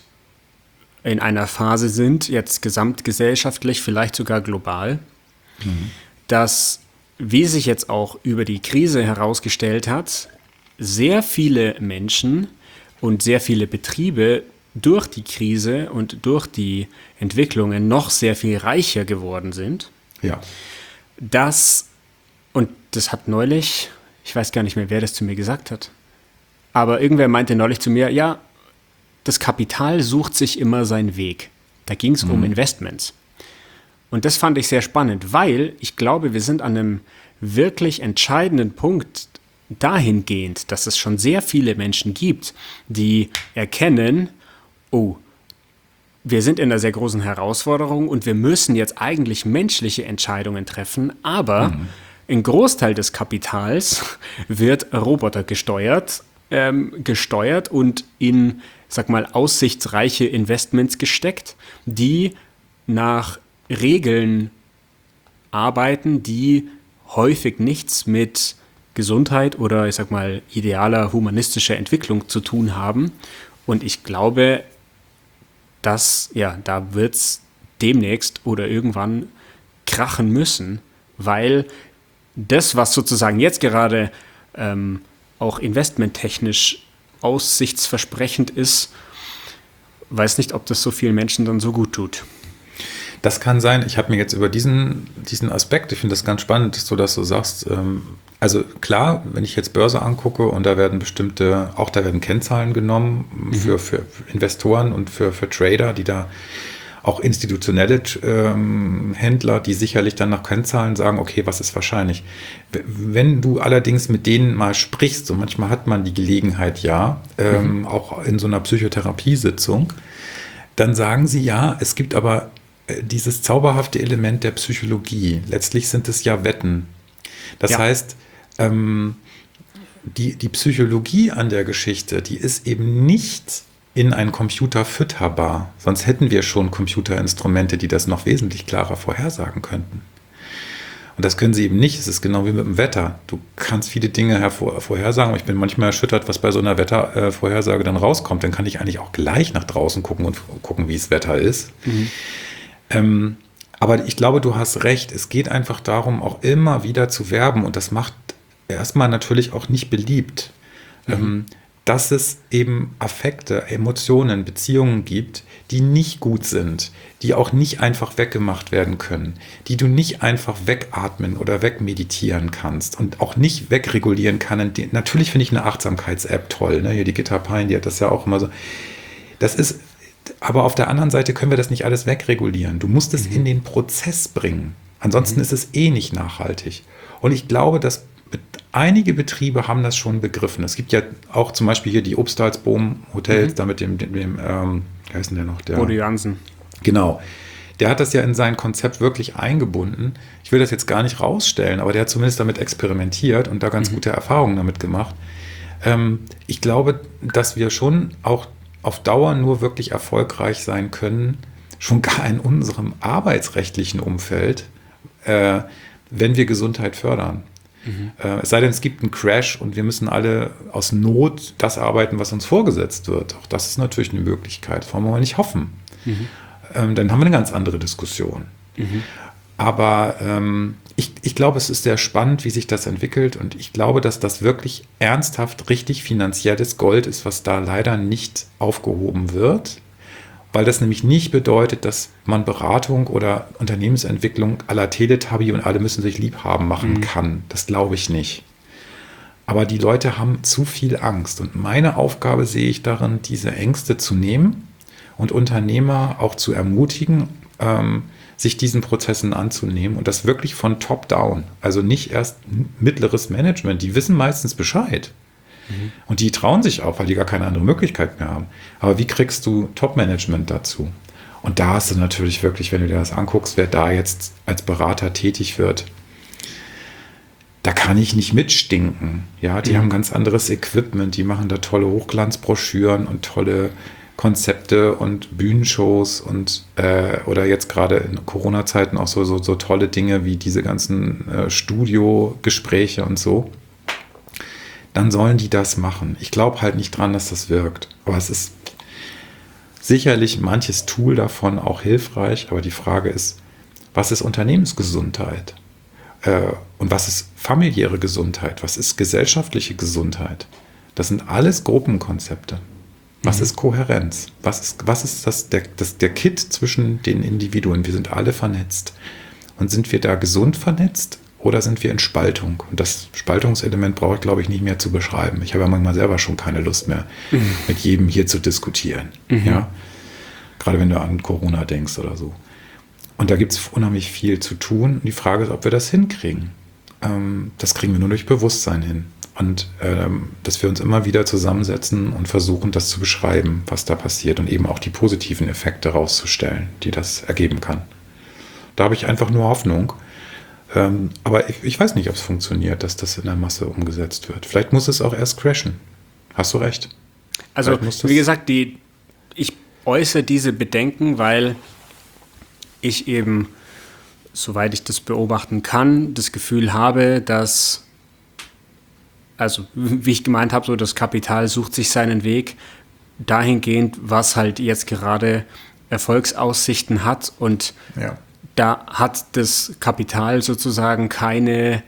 in einer Phase sind, jetzt gesamtgesellschaftlich, vielleicht sogar global, mhm. dass, wie sich jetzt auch über die Krise herausgestellt hat, sehr viele Menschen und sehr viele Betriebe durch die Krise und durch die Entwicklungen noch sehr viel reicher geworden sind. Ja. Das, und das hat neulich, ich weiß gar nicht mehr, wer das zu mir gesagt hat, aber irgendwer meinte neulich zu mir, ja, das Kapital sucht sich immer seinen Weg. Da ging es mhm. um Investments. Und das fand ich sehr spannend, weil ich glaube, wir sind an einem wirklich entscheidenden Punkt dahingehend, dass es schon sehr viele Menschen gibt, die erkennen, oh, wir sind in einer sehr großen Herausforderung und wir müssen jetzt eigentlich menschliche Entscheidungen treffen, aber mhm. ein Großteil des Kapitals wird Roboter gesteuert, ähm, gesteuert und in, sag mal, aussichtsreiche Investments gesteckt, die nach Regeln arbeiten, die häufig nichts mit Gesundheit oder, ich sag mal, idealer humanistischer Entwicklung zu tun haben. Und ich glaube, dass, ja, da wird es demnächst oder irgendwann krachen müssen, weil das, was sozusagen jetzt gerade ähm, auch investmenttechnisch aussichtsversprechend ist, weiß nicht, ob das so vielen Menschen dann so gut tut. Das kann sein. Ich habe mir jetzt über diesen, diesen Aspekt, ich finde das ganz spannend, dass du das so sagst. Ähm, also klar, wenn ich jetzt Börse angucke und da werden bestimmte, auch da werden Kennzahlen genommen mhm. für, für Investoren und für, für Trader, die da auch institutionelle ähm, Händler, die sicherlich dann nach Kennzahlen sagen, okay, was ist wahrscheinlich? Wenn du allerdings mit denen mal sprichst, und manchmal hat man die Gelegenheit, ja, ähm, mhm. auch in so einer Psychotherapiesitzung, dann sagen sie, ja, es gibt aber dieses zauberhafte Element der Psychologie. Letztlich sind es ja Wetten. Das ja. heißt, ähm, die, die Psychologie an der Geschichte, die ist eben nicht in einen Computer fütterbar. Sonst hätten wir schon Computerinstrumente, die das noch wesentlich klarer vorhersagen könnten. Und das können sie eben nicht. Es ist genau wie mit dem Wetter. Du kannst viele Dinge hervor, vorhersagen. Ich bin manchmal erschüttert, was bei so einer Wettervorhersage dann rauskommt. Dann kann ich eigentlich auch gleich nach draußen gucken und gucken, wie das Wetter ist. Mhm. Ähm, aber ich glaube, du hast recht. Es geht einfach darum, auch immer wieder zu werben. Und das macht erstmal natürlich auch nicht beliebt. Mhm. Ähm, dass es eben Affekte, Emotionen, Beziehungen gibt, die nicht gut sind, die auch nicht einfach weggemacht werden können, die du nicht einfach wegatmen oder wegmeditieren kannst und auch nicht wegregulieren kann. Natürlich finde ich eine Achtsamkeits-App toll, ne? Hier die Gitta Pine, die hat das ja auch immer so. Das ist, aber auf der anderen Seite können wir das nicht alles wegregulieren. Du musst es mhm. in den Prozess bringen. Ansonsten mhm. ist es eh nicht nachhaltig. Und ich glaube, dass einige Betriebe haben das schon begriffen. Es gibt ja auch zum Beispiel hier die Obstalsboom-Hotels, mhm. da mit dem, dem, dem ähm, wie heißt denn der noch? Der Bodo Jansen. Genau. Der hat das ja in sein Konzept wirklich eingebunden. Ich will das jetzt gar nicht rausstellen, aber der hat zumindest damit experimentiert und da ganz mhm. gute Erfahrungen damit gemacht. Ähm, ich glaube, dass wir schon auch auf Dauer nur wirklich erfolgreich sein können, schon gar in unserem arbeitsrechtlichen Umfeld, äh, wenn wir Gesundheit fördern. Mhm. Äh, es sei denn, es gibt einen Crash und wir müssen alle aus Not das arbeiten, was uns vorgesetzt wird. Auch das ist natürlich eine Möglichkeit. Das wollen wir mal nicht hoffen. Mhm. Ähm, dann haben wir eine ganz andere Diskussion. Mhm. Aber ähm, ich, ich glaube, es ist sehr spannend, wie sich das entwickelt. Und ich glaube, dass das wirklich ernsthaft richtig finanzielles Gold ist, was da leider nicht aufgehoben wird. Weil das nämlich nicht bedeutet, dass man Beratung oder Unternehmensentwicklung à la Teletubby und alle müssen sich lieb haben machen mhm. kann. Das glaube ich nicht. Aber die Leute haben zu viel Angst. Und meine Aufgabe sehe ich darin, diese Ängste zu nehmen und Unternehmer auch zu ermutigen, ähm, sich diesen Prozessen anzunehmen und das wirklich von top down. Also nicht erst mittleres Management. Die wissen meistens Bescheid. Mhm. Und die trauen sich auch, weil die gar keine andere Möglichkeit mehr haben. Aber wie kriegst du Top-Management dazu? Und da hast du natürlich wirklich, wenn du dir das anguckst, wer da jetzt als Berater tätig wird, da kann ich nicht mitstinken. Ja, die mhm. haben ganz anderes Equipment, die machen da tolle Hochglanzbroschüren und tolle Konzepte und Bühnenshows und äh, oder jetzt gerade in Corona-Zeiten auch so, so, so tolle Dinge wie diese ganzen äh, Studiogespräche und so. Dann sollen die das machen. Ich glaube halt nicht dran, dass das wirkt. Aber es ist sicherlich manches Tool davon auch hilfreich. Aber die Frage ist, was ist Unternehmensgesundheit? Äh, und was ist familiäre Gesundheit? Was ist gesellschaftliche Gesundheit? Das sind alles Gruppenkonzepte. Was mhm. ist Kohärenz? Was ist, was ist das, der, das, der Kit zwischen den Individuen? Wir sind alle vernetzt. Und sind wir da gesund vernetzt? Oder sind wir in Spaltung? Und das Spaltungselement brauche ich, glaube ich, nicht mehr zu beschreiben. Ich habe ja manchmal selber schon keine Lust mehr, mhm. mit jedem hier zu diskutieren. Mhm. Ja? Gerade wenn du an Corona denkst oder so. Und da gibt es unheimlich viel zu tun. Und die Frage ist, ob wir das hinkriegen. Ähm, das kriegen wir nur durch Bewusstsein hin. Und ähm, dass wir uns immer wieder zusammensetzen und versuchen, das zu beschreiben, was da passiert. Und eben auch die positiven Effekte rauszustellen, die das ergeben kann. Da habe ich einfach nur Hoffnung. Ähm, aber ich, ich weiß nicht, ob es funktioniert, dass das in der Masse umgesetzt wird. Vielleicht muss es auch erst crashen. Hast du recht. Also, wie gesagt, die, ich äußere diese Bedenken, weil ich eben, soweit ich das beobachten kann, das Gefühl habe, dass, also wie ich gemeint habe, so das Kapital sucht sich seinen Weg dahingehend, was halt jetzt gerade Erfolgsaussichten hat und ja. Da hat das Kapital sozusagen keine,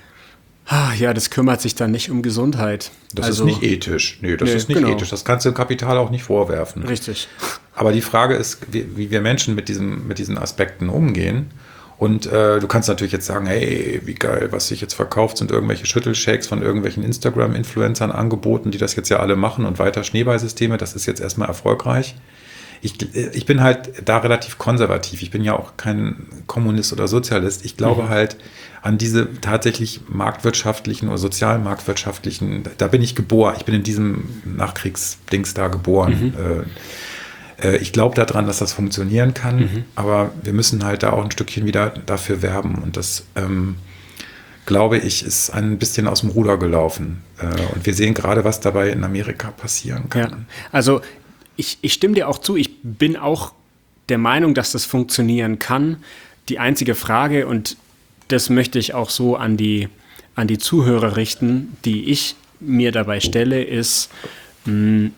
ja, das kümmert sich dann nicht um Gesundheit. Das also, ist nicht ethisch. Nee, das nee, ist nicht genau. ethisch. Das kannst du dem Kapital auch nicht vorwerfen. Richtig. Aber die Frage ist, wie, wie wir Menschen mit, diesem, mit diesen Aspekten umgehen. Und äh, du kannst natürlich jetzt sagen, hey, wie geil, was sich jetzt verkauft, sind irgendwelche Schüttelshakes von irgendwelchen Instagram-Influencern angeboten, die das jetzt ja alle machen und weiter Schneeballsysteme. Das ist jetzt erstmal erfolgreich. Ich, ich bin halt da relativ konservativ. Ich bin ja auch kein Kommunist oder Sozialist. Ich glaube mhm. halt an diese tatsächlich marktwirtschaftlichen oder sozialmarktwirtschaftlichen, da bin ich geboren. Ich bin in diesem Nachkriegsdings da geboren. Mhm. Äh, ich glaube daran, dass das funktionieren kann, mhm. aber wir müssen halt da auch ein Stückchen wieder dafür werben. Und das, ähm, glaube ich, ist ein bisschen aus dem Ruder gelaufen. Äh, und wir sehen gerade, was dabei in Amerika passieren kann. Ja, also Ich, ich stimme dir auch zu, ich bin auch der Meinung, dass das funktionieren kann. Die einzige Frage, und das möchte ich auch so an die, an die Zuhörer richten, die ich mir dabei stelle, ist, mh,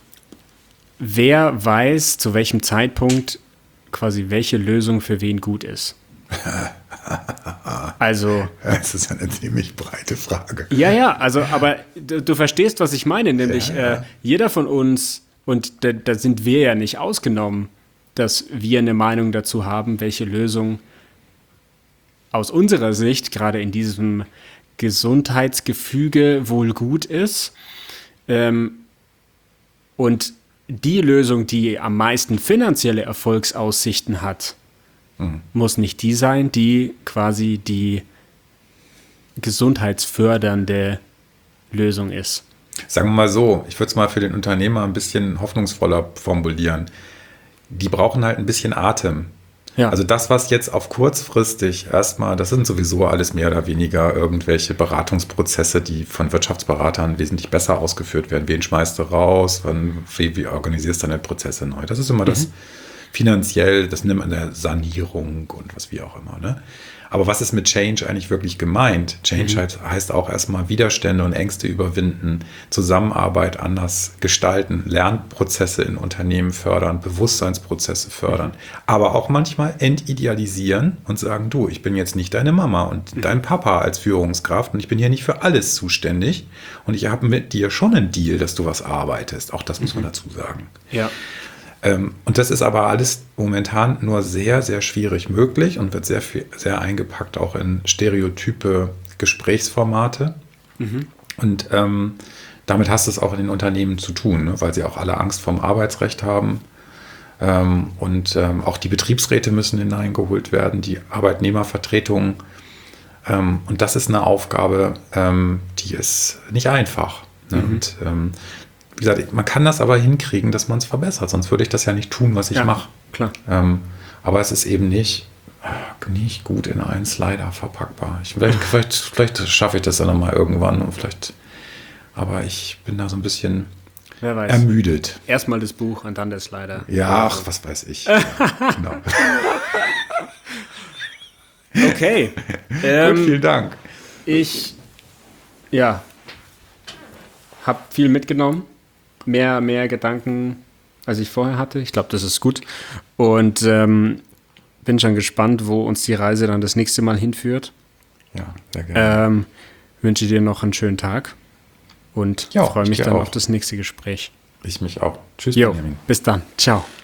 wer weiß, zu welchem Zeitpunkt quasi welche Lösung für wen gut ist. Also. Das ist eine ziemlich breite Frage. Ja, ja, also, aber du, du verstehst, was ich meine, nämlich ja, ja. Äh, jeder von uns. Und da, da sind wir ja nicht ausgenommen, dass wir eine Meinung dazu haben, welche Lösung aus unserer Sicht gerade in diesem Gesundheitsgefüge wohl gut ist. Ähm, und die Lösung, die am meisten finanzielle Erfolgsaussichten hat, mhm. muss nicht die sein, die quasi die gesundheitsfördernde Lösung ist. Sagen wir mal so, ich würde es mal für den Unternehmer ein bisschen hoffnungsvoller formulieren. Die brauchen halt ein bisschen Atem. Ja. Also das, was jetzt auf kurzfristig erstmal, das sind sowieso alles mehr oder weniger irgendwelche Beratungsprozesse, die von Wirtschaftsberatern wesentlich besser ausgeführt werden. Wen schmeißt du raus? Wann, wie, wie organisierst du deine Prozesse neu? Das ist immer mhm. das finanziell, das nimmt man der Sanierung und was wie auch immer. Ne? Aber was ist mit Change eigentlich wirklich gemeint? Change mhm. heißt auch erstmal Widerstände und Ängste überwinden, Zusammenarbeit anders gestalten, Lernprozesse in Unternehmen fördern, Bewusstseinsprozesse fördern, mhm. aber auch manchmal entidealisieren und sagen, du, ich bin jetzt nicht deine Mama und mhm. dein Papa als Führungskraft und ich bin hier nicht für alles zuständig und ich habe mit dir schon einen Deal, dass du was arbeitest. Auch das muss man dazu sagen. Ja. Und das ist aber alles momentan nur sehr, sehr schwierig möglich und wird sehr viel, sehr eingepackt auch in stereotype Gesprächsformate. Mhm. Und ähm, damit hast du es auch in den Unternehmen zu tun, ne? Weil sie auch alle Angst vorm Arbeitsrecht haben. Ähm, und ähm, auch die Betriebsräte müssen hineingeholt werden, die Arbeitnehmervertretungen. Ähm, und das ist eine Aufgabe, ähm, die ist nicht einfach. Ne? Mhm. Und ähm, wie gesagt, man kann das aber hinkriegen, dass man es verbessert. Sonst würde ich das ja nicht tun, was ich ja, mache. Klar. Ähm, aber es ist eben nicht, nicht gut in einen Slider verpackbar. Ich, vielleicht, vielleicht, vielleicht schaffe ich das dann nochmal irgendwann. Und vielleicht, aber ich bin da so ein bisschen Wer weiß. ermüdet. Erstmal das Buch und dann der Slider. Ja, ach, was weiß ich. Ja, genau. Okay. ähm, Gut, vielen Dank. Ich, ja, habe viel mitgenommen. Mehr, mehr Gedanken, als ich vorher hatte. Ich glaube, das ist gut. Und ähm, bin schon gespannt, wo uns die Reise dann das nächste Mal hinführt. Ja, sehr gerne. Ähm, wünsche dir noch einen schönen Tag und ja, freue mich dann auch. auf das nächste Gespräch. Ich mich auch. Tschüss, jo, Benjamin. Bis dann. Ciao.